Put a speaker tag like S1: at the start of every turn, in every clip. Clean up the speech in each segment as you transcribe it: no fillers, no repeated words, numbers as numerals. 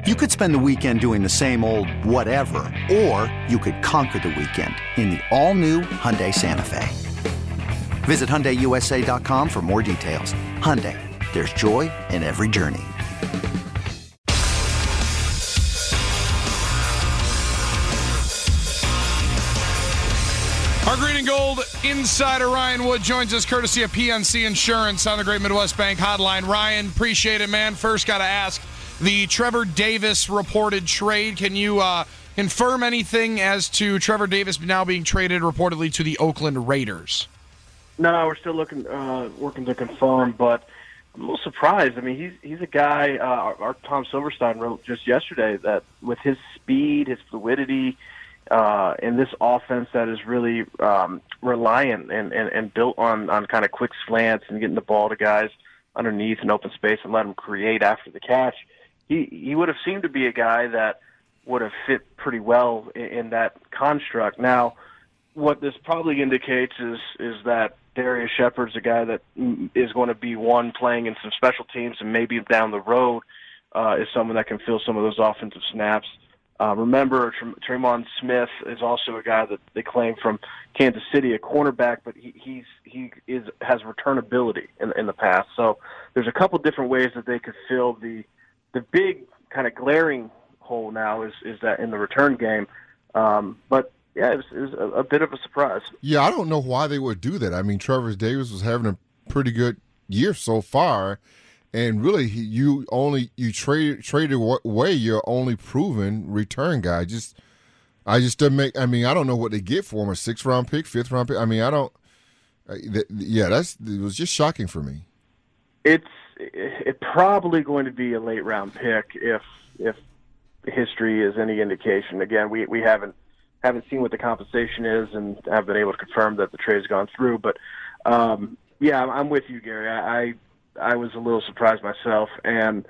S1: You could spend the weekend doing the same old whatever, or you could conquer the weekend in the all-new Hyundai Santa Fe. Visit HyundaiUSA.com for more details. Hyundai, there's joy in every journey.
S2: Our green and gold insider Ryan Wood joins us courtesy of PNC Insurance on the Great Midwest Bank Hotline. Ryan, appreciate it, man. First, got to ask, the Trevor Davis reported trade. Can you confirm anything as to Trevor Davis now being traded reportedly to the Oakland Raiders?
S3: No, we're still working to confirm, but I'm a little surprised. I mean, he's a guy. Our Tom Silverstein wrote just yesterday that with his speed, his fluidity, in this offense that is really reliant and built on kind of quick slants and getting the ball to guys underneath in open space and let them create after the catch. He would have seemed to be a guy that would have fit pretty well in that construct. Now, what this probably indicates is that Darius Shepard's a guy that is going to be one playing in some special teams and maybe down the road is someone that can fill some of those offensive snaps. Remember, Tremon Smith is also a guy that they claim from Kansas City, a cornerback, but he has returnability in the past. So there's a couple different ways that they could fill the big kind of glaring hole now is that in the return game. But yeah, it was a bit of a surprise.
S4: Yeah, I don't know why they would do that. I mean, Trevor Davis was having a pretty good year so far, and really you traded away your only proven return guy. I don't know what they get for him, a 6th-round pick, 5th-round pick. I mean, it was just shocking for me.
S3: It's probably going to be a late round pick if history is any indication. Again, we haven't seen what the compensation is and have been able to confirm that the trade's gone through. But yeah, I'm with you, Gary. I was a little surprised myself, and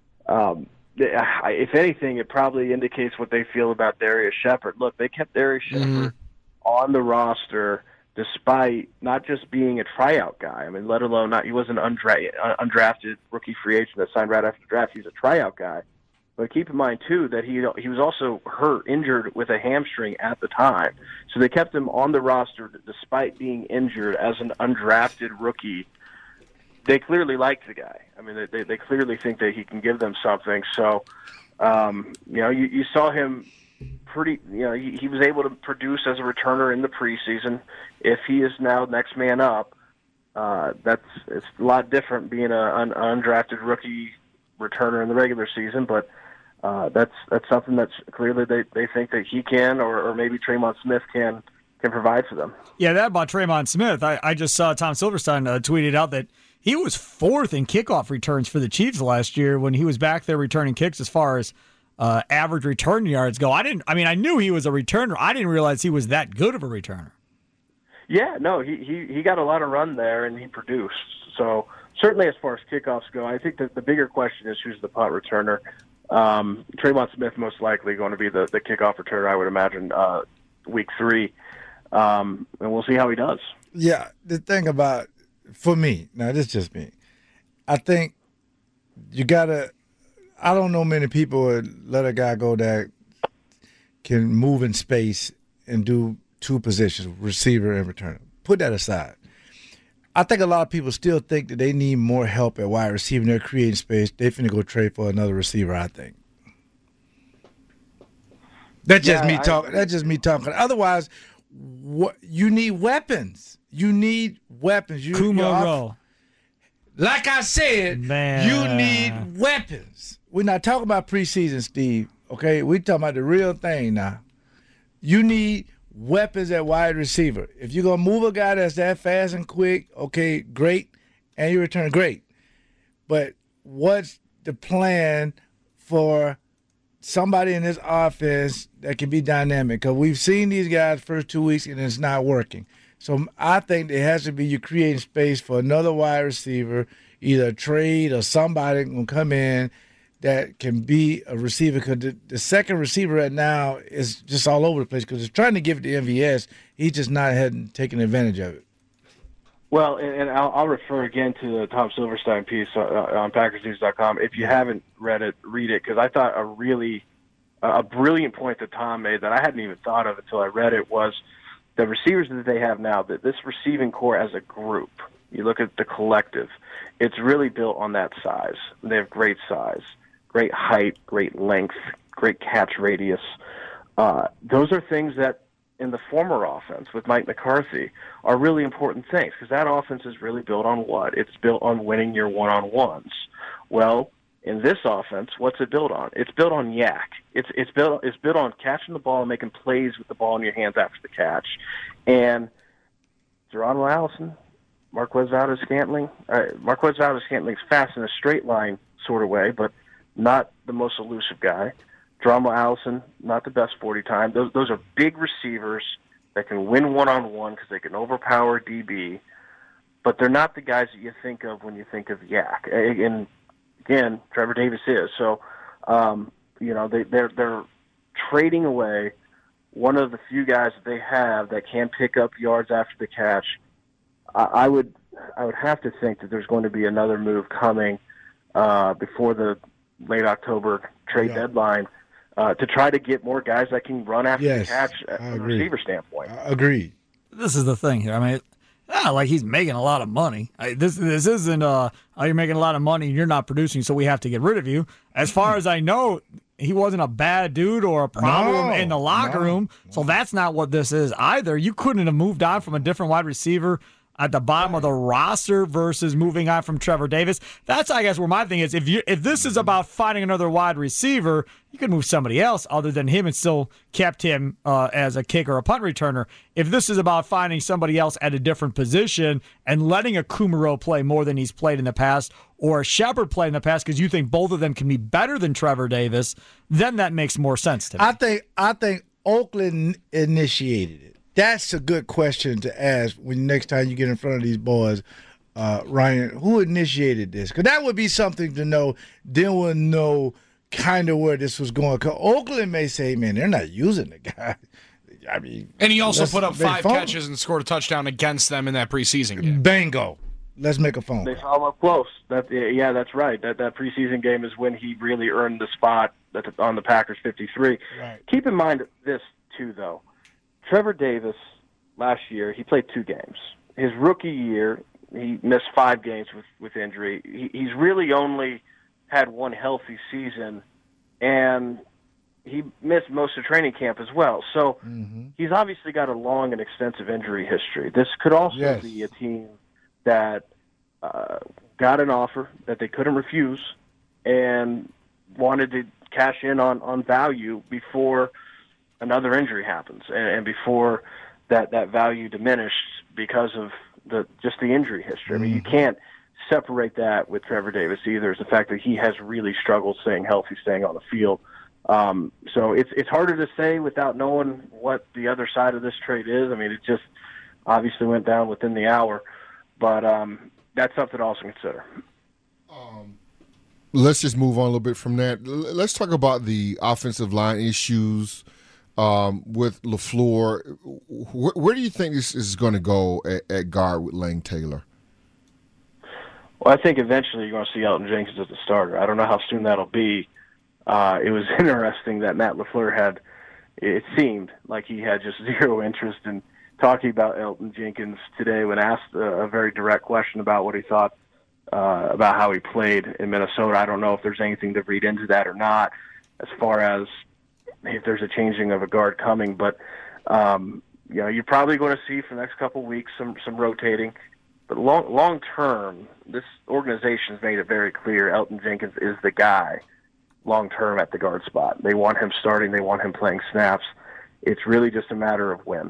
S3: if anything, it probably indicates what they feel about Darius Shepard. Look, they kept Darius Shepard on the roster despite not just being a tryout guy. I mean, let alone he wasn't an undrafted rookie free agent that signed right after the draft. He's a tryout guy. But keep in mind, too, that he was also injured with a hamstring at the time. So they kept him on the roster despite being injured as an undrafted rookie. They clearly liked the guy. I mean, they clearly think that he can give them something. So, you saw him he was able to produce as a returner in the preseason. If he is now next man up, it's a lot different being an undrafted rookie returner in the regular season. But that's something that's clearly they think that he can, or maybe Tremon Smith can provide for them.
S5: Yeah, that about Tremon Smith. I just saw Tom Silverstein tweeted out that he was 4th in kickoff returns for the Chiefs last year when he was back there returning kicks as far as average return yards go. I knew he was a returner. I didn't realize he was that good of a returner.
S3: Yeah, no, he got a lot of run there and he produced. So certainly as far as kickoffs go, I think that the bigger question is who's the punt returner. Tremon Smith most likely going to be the kickoff returner, I would imagine, week 3. And we'll see how he does.
S6: Yeah, the thing about, for me, now this is just me, I think you got to, I don't know many people would let a guy go that can move in space and do 2 positions, receiver and returner. Put that aside. I think a lot of people still think that they need more help at wide receiver. They're creating space. They're finna go trade for another receiver, I think. That's just me talking. That's just me talking. Otherwise, you need weapons. You need weapons. Like I said, you need weapons. We're not talking about preseason, Steve, okay? We're talking about the real thing now. You need weapons at wide receiver. If you're going to move a guy that's that fast and quick, okay, great, and you return, great. But what's the plan for somebody in this offense that can be dynamic? Because we've seen these guys first 2 weeks and it's not working. So I think it has to be you creating space for another wide receiver, either a trade or somebody can come in that can be a receiver. Because the second receiver right now is just all over the place because it's trying to give it to MVS. He just hadn't taken advantage of it.
S3: Well, and I'll refer again to the Tom Silverstein piece on PackersNews.com. If you haven't read it, read it, because I thought a brilliant point that Tom made that I hadn't even thought of until I read it was the receivers that they have now, that this receiving core as a group, you look at the collective, it's really built on that size. They have great size, great height, great length, great catch radius. Those are things that in the former offense with Mike McCarthy are really important things, because that offense is really built on what? It's built on winning your one-on-ones. Well, in this offense, what's it built on? It's built on yak. It's built on catching the ball and making plays with the ball in your hands after the catch. And Geronimo Allison, Marquez Valdez-Scantling. Marquez Valdez-Scantling's fast in a straight line sort of way, but not the most elusive guy. Geronimo Allison, not the best 40 time. Those are big receivers that can win one-on-one because they can overpower DB, but they're not the guys that you think of when you think of yak. And again, Trevor Davis is. So, they're trading away one of the few guys that they have that can pick up yards after the catch. I would have to think that there's going to be another move coming before the late October trade deadline to try to get more guys that can run after the catch from a receiver standpoint.
S6: Agreed.
S5: This is the thing here. I mean, like he's making a lot of money. This isn't you're making a lot of money and you're not producing, so we have to get rid of you. As far as I know, he wasn't a bad dude or a problem in the locker room, so that's not what this is either. You couldn't have moved on from a different wide receiver at the bottom of the roster versus moving on from Trevor Davis. That's, I guess, where my thing is. If this is about finding another wide receiver, you could move somebody else other than him and still kept him as a kick or a punt returner. If this is about finding somebody else at a different position and letting a Kumerow play more than he's played in the past, or a Shepard play in the past because you think both of them can be better than Trevor Davis, then that makes more sense to me.
S6: I think Oakland initiated it. That's a good question to ask when next time you get in front of these boys, Ryan. Who initiated this? Because that would be something to know. Then we'll know kind of where this was going. Because Oakland may say, "Man, they're not using the guy." I mean,
S2: and he also put up 5 catches and scored a touchdown against them in that preseason game.
S6: Bingo. Let's make a phone.
S3: They saw him up close. That's right. That preseason game is when he really earned the spot on the Packers 53.
S6: Right.
S3: Keep in mind this too, though. Trevor Davis, last year, he played 2 games. His rookie year, he missed 5 games with injury. He's really only had 1 healthy season, and he missed most of training camp as well. So he's obviously got a long and extensive injury history. This could also be a team that got an offer that they couldn't refuse and wanted to cash in on value before another injury happens and before that value diminished because of the injury history. I mean, you can't separate that with Trevor Davis either. Is the fact that he has really struggled staying healthy, staying on the field. So it's harder to say without knowing what the other side of this trade is. I mean, it just obviously went down within the hour, but that's something to also consider.
S4: Let's just move on a little bit from that. Let's talk about the offensive line issues with LaFleur. Where do you think this is going to go at guard with Lane Taylor?
S3: Well, I think eventually you're going to see Elgton Jenkins as the starter. I don't know how soon that'll be. It was interesting that Matt LaFleur it seemed like he had just zero interest in talking about Elgton Jenkins today when asked a very direct question about what he thought about how he played in Minnesota. I don't know if there's anything to read into that or not as far as if there's a changing of a guard coming, but you're probably going to see for the next couple of weeks some rotating. But long term, this organization has made it very clear Elgton Jenkins is the guy long term at the guard spot. They want him starting. They want him playing snaps. It's really just a matter of when.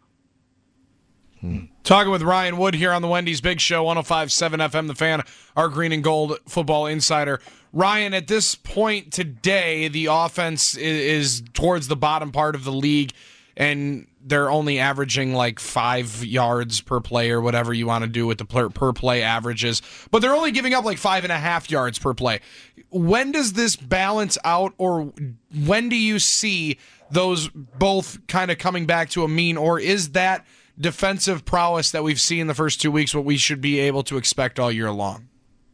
S2: Talking with Ryan Wood here on the Wendy's Big Show, 105.7 FM, The Fan, our Green and Gold football insider. Ryan, at this point today, the offense is towards the bottom part of the league, and they're only averaging like 5 yards per play or whatever you want to do with the per play averages. But they're only giving up like 5.5 yards per play. When does this balance out, or when do you see those both kind of coming back to a mean, or is that defensive prowess that we've seen the first 2 weeks what we should be able to expect all year long?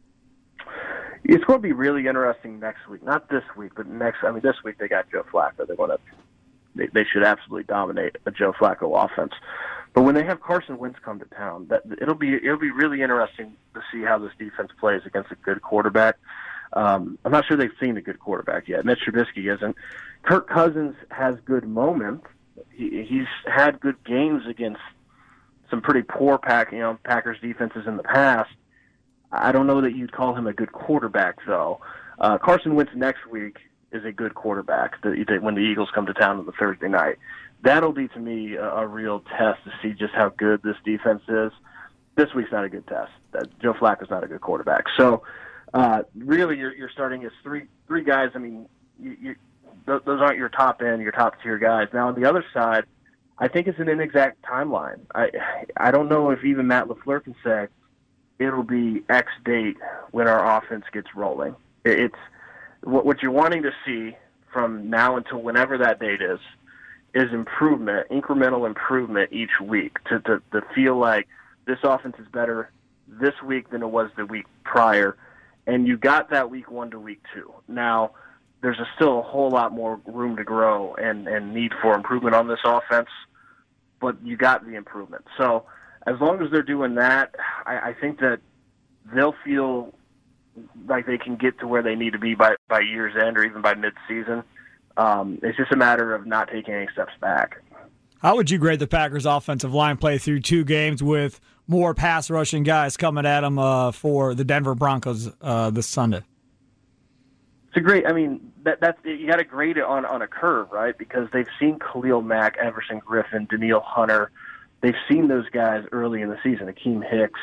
S3: It's going to be really interesting next week. Not this week, but next. I mean, this week they got Joe Flacco. They should absolutely dominate a Joe Flacco offense. But when they have Carson Wentz come to town, it'll be really interesting to see how this defense plays against a good quarterback. I'm not sure they've seen a good quarterback yet. Mitch Trubisky isn't. Kirk Cousins has good moments. He's had good games against some pretty poor Packers defenses in the past. I don't know that you'd call him a good quarterback, though. Carson Wentz next week is a good quarterback when the Eagles come to town on the Thursday night. That'll be, to me, a real test to see just how good this defense is. This week's not a good test. Joe Flacco's not a good quarterback. So, really, you're starting as three guys. I mean, those aren't your top-tier guys. Now, on the other side, I think it's an inexact timeline. I don't know if even Matt LaFleur can say it'll be X date when our offense gets rolling. It's what you're wanting to see from now until whenever that date is improvement, incremental improvement each week to feel like this offense is better this week than it was the week prior. And you got that week 1 to week 2. Now, there's still a whole lot more room to grow and need for improvement on this offense, but you got the improvement. So as long as they're doing that, I think that they'll feel like they can get to where they need to be by year's end or even by midseason. It's just a matter of not taking any steps back.
S5: How would you grade the Packers' offensive line play through 2 games with more pass rushing guys coming at them for the Denver Broncos this Sunday?
S3: It's a great. I mean, that's you got to grade it on a curve, right? Because they've seen Khalil Mack, Everson Griffin, Danielle Hunter. They've seen those guys early in the season, Akeem Hicks.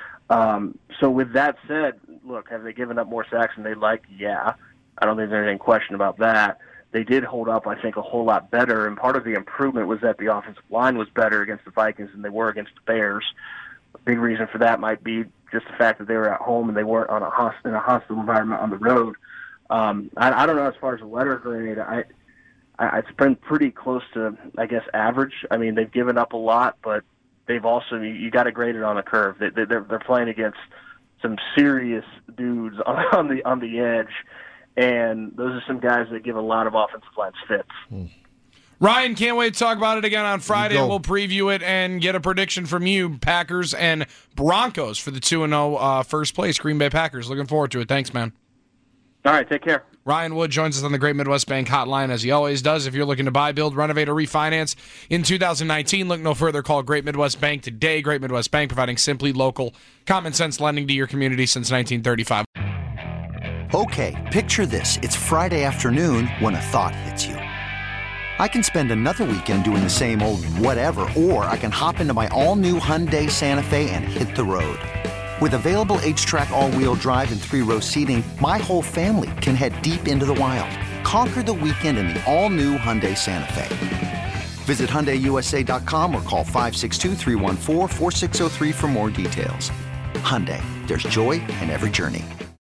S3: So with that said, look, have they given up more sacks than they'd like? Yeah. I don't think there's any question about that. They did hold up, I think, a whole lot better, and part of the improvement was that the offensive line was better against the Vikings than they were against the Bears. A big reason for that might be just the fact that they were at home and they weren't in a hostile environment on the road. I don't know as far as a letter grade. It's been pretty close to, I guess, average. I mean, they've given up a lot, but they've also you got to grade it on a curve. They're playing against some serious dudes on the edge, and those are some guys that give a lot of offensive lines fits.
S2: Ryan, can't wait to talk about it again on Friday, and we'll preview it and get a prediction from you, Packers and Broncos, for the 2-0 first place Green Bay Packers. Looking forward to it. Thanks, man.
S3: All right, take care.
S2: Ryan Wood joins us on the Great Midwest Bank hotline, as he always does. If you're looking to buy, build, renovate, or refinance in 2019, look no further. Call Great Midwest Bank today. Great Midwest Bank, providing simply local, common-sense lending to your community since 1935.
S1: Okay, picture this. It's Friday afternoon when a thought hits you. I can spend another weekend doing the same old whatever, or I can hop into my all-new Hyundai Santa Fe and hit the road. With available H-Track all-wheel drive and 3-row seating, my whole family can head deep into the wild. Conquer the weekend in the all-new Hyundai Santa Fe. Visit HyundaiUSA.com or call 562-314-4603 for more details. Hyundai, there's joy in every journey.